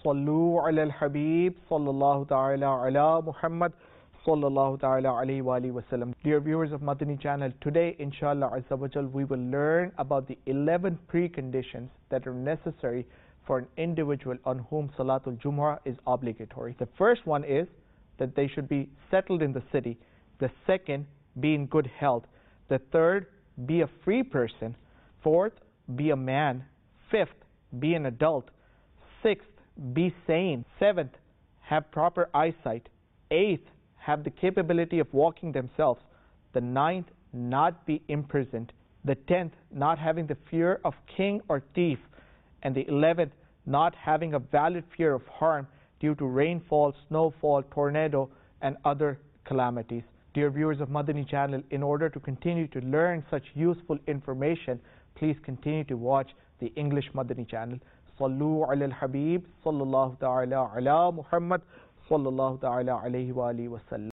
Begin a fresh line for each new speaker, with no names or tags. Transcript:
Sallu ala al-Habib sallallahu ta'ala ala Muhammad sallallahu ta'ala alayhi wa alihi wasallam. Dear viewers of Madani channel, today inshallah azza wa jal we will learn about the 11 preconditions that are necessary for an individual on whom Salatul Jumu'ah is obligatory. The first one is that they should be settled in the city. The second, be in good health. The third, be a free person. Fourth, be a man. Fifth, be an adult. Sixth, be sane. Seventh, have proper eyesight. Eighth, have the capability of walking themselves. The ninth, not be imprisoned. The 10th, not having the fear of king or thief. And the 11th, not having a valid fear of harm due to rainfall, snowfall, tornado, and other calamities. Dear viewers of Madani channel, in order to continue to learn such useful information, please continue to watch the English Madani channel. Sallu ala al-Habib sallallahu ta'ala ala Muhammad sallallahu ta'ala alayhi wa alihi wa sallam.